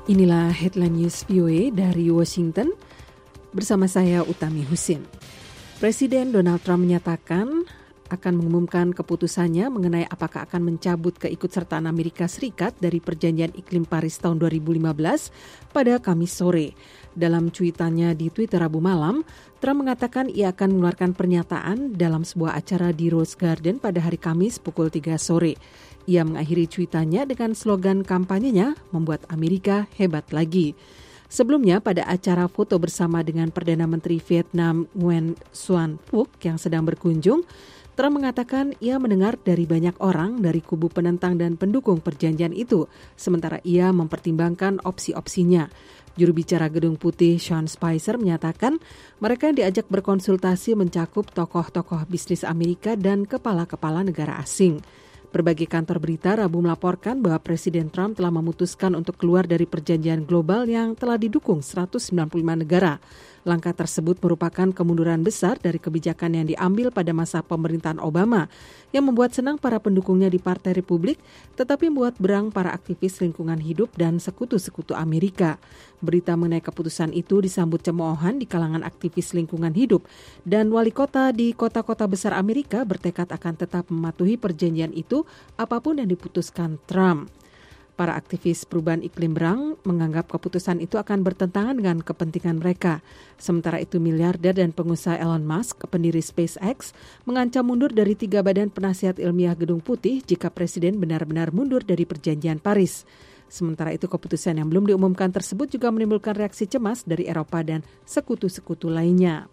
Inilah Headline News VOA dari Washington, bersama saya Utami Husin. Presiden Donald Trump menyatakan akan mengumumkan keputusannya mengenai apakah akan mencabut keikutsertaan Amerika Serikat dari Perjanjian Iklim Paris tahun 2015 pada Kamis sore. Dalam cuitannya di Twitter Rabu malam, Trump mengatakan ia akan mengeluarkan pernyataan dalam sebuah acara di Rose Garden pada hari Kamis pukul 3 sore. Ia mengakhiri cuitannya dengan slogan kampanyenya, membuat Amerika hebat lagi. Sebelumnya pada acara foto bersama dengan Perdana Menteri Vietnam Nguyen Xuan Phuc yang sedang berkunjung, Trump mengatakan ia mendengar dari banyak orang dari kubu penentang dan pendukung perjanjian itu, sementara ia mempertimbangkan opsi-opsinya. Juru bicara Gedung Putih Sean Spicer menyatakan mereka yang diajak berkonsultasi mencakup tokoh-tokoh bisnis Amerika dan kepala-kepala negara asing. Berbagai kantor berita Rabu melaporkan bahwa Presiden Trump telah memutuskan untuk keluar dari perjanjian global yang telah didukung 195 negara. Langkah tersebut merupakan kemunduran besar dari kebijakan yang diambil pada masa pemerintahan Obama yang membuat senang para pendukungnya di Partai Republik tetapi membuat berang para aktivis lingkungan hidup dan sekutu-sekutu Amerika. Berita mengenai keputusan itu disambut cemoohan di kalangan aktivis lingkungan hidup dan wali kota di kota-kota besar Amerika bertekad akan tetap mematuhi perjanjian itu apapun yang diputuskan Trump. Para aktivis perubahan iklim berang menganggap keputusan itu akan bertentangan dengan kepentingan mereka. Sementara itu miliarder dan pengusaha Elon Musk, pendiri SpaceX, mengancam mundur dari 3 badan penasihat ilmiah Gedung Putih jika Presiden benar-benar mundur dari perjanjian Paris. Sementara itu keputusan yang belum diumumkan tersebut juga menimbulkan reaksi cemas dari Eropa dan sekutu-sekutu lainnya.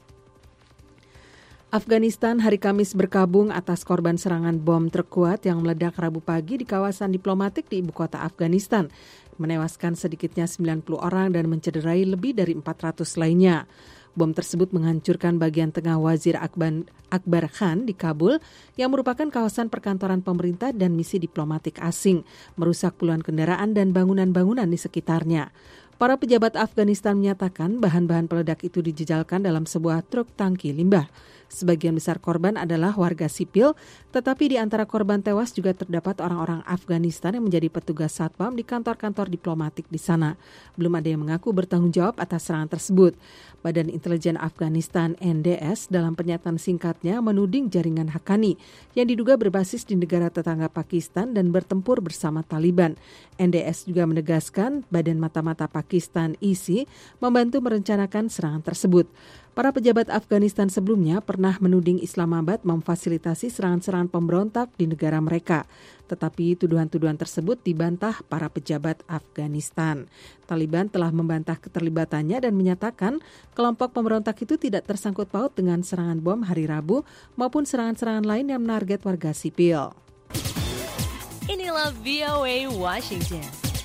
Afghanistan hari Kamis berkabung atas korban serangan bom terkuat yang meledak Rabu pagi di kawasan diplomatik di ibu kota Afghanistan, menewaskan sedikitnya 90 orang dan mencederai lebih dari 400 lainnya. Bom tersebut menghancurkan bagian tengah Wazir Akbar Khan di Kabul yang merupakan kawasan perkantoran pemerintah dan misi diplomatik asing, merusak puluhan kendaraan dan bangunan-bangunan di sekitarnya. Para pejabat Afghanistan menyatakan bahan-bahan peledak itu dijejalkan dalam sebuah truk tangki limbah. Sebagian besar korban adalah warga sipil, tetapi di antara korban tewas juga terdapat orang-orang Afghanistan yang menjadi petugas satpam di kantor-kantor diplomatik di sana. Belum ada yang mengaku bertanggung jawab atas serangan tersebut. Badan Intelijen Afghanistan NDS dalam pernyataan singkatnya menuding jaringan Haqqani yang diduga berbasis di negara tetangga Pakistan dan bertempur bersama Taliban. NDS juga menegaskan Badan Mata-Mata Pakistan ISI membantu merencanakan serangan tersebut. Para pejabat Afghanistan sebelumnya pernah menuding Islamabad memfasilitasi serangan-serangan pemberontak di negara mereka. Tetapi tuduhan-tuduhan tersebut dibantah para pejabat Afghanistan. Taliban telah membantah keterlibatannya dan menyatakan kelompok pemberontak itu tidak tersangkut paut dengan serangan bom hari Rabu maupun serangan-serangan lain yang menarget warga sipil. Inilah VOA Washington.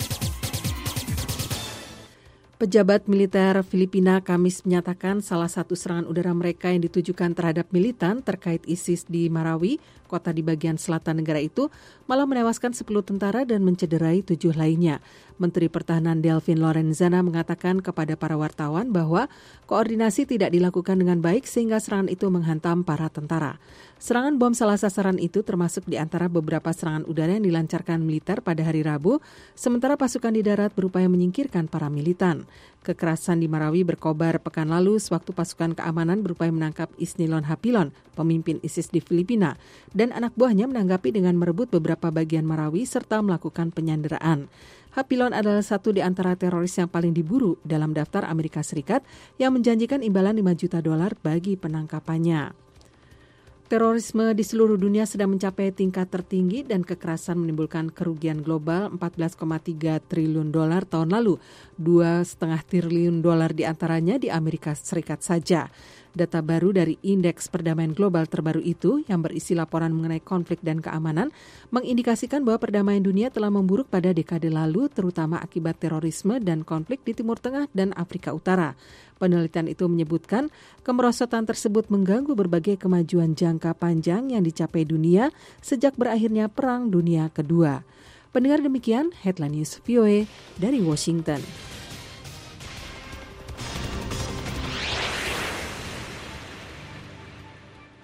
Pejabat militer Filipina Kamis menyatakan salah satu serangan udara mereka yang ditujukan terhadap militan terkait ISIS di Marawi, kota di bagian selatan negara itu, malah menewaskan 10 tentara dan mencederai 7 lainnya. Menteri Pertahanan Delvin Lorenzana mengatakan kepada para wartawan bahwa koordinasi tidak dilakukan dengan baik sehingga serangan itu menghantam para tentara. Serangan bom salah sasaran itu termasuk di antara beberapa serangan udara yang dilancarkan militer pada hari Rabu, sementara pasukan di darat berupaya menyingkirkan para militan. Kekerasan di Marawi berkobar pekan lalu sewaktu pasukan keamanan berupaya menangkap Isnilon Hapilon, pemimpin ISIS di Filipina, dan anak buahnya menanggapi dengan merebut beberapa bagian Marawi serta melakukan penyanderaan. Hapilon adalah satu di antara teroris yang paling diburu dalam daftar Amerika Serikat yang menjanjikan imbalan $5 juta bagi penangkapannya. Terorisme di seluruh dunia sedang mencapai tingkat tertinggi dan kekerasan menimbulkan kerugian global $14,3 triliun tahun lalu, $2,5 triliun diantaranya di Amerika Serikat saja. Data baru dari Indeks Perdamaian Global terbaru itu yang berisi laporan mengenai konflik dan keamanan mengindikasikan bahwa perdamaian dunia telah memburuk pada dekade lalu terutama akibat terorisme dan konflik di Timur Tengah dan Afrika Utara. Penelitian itu menyebutkan kemerosotan tersebut mengganggu berbagai kemajuan jangka panjang yang dicapai dunia sejak berakhirnya Perang Dunia Kedua. Pendengar demikian Headline News VOA dari Washington.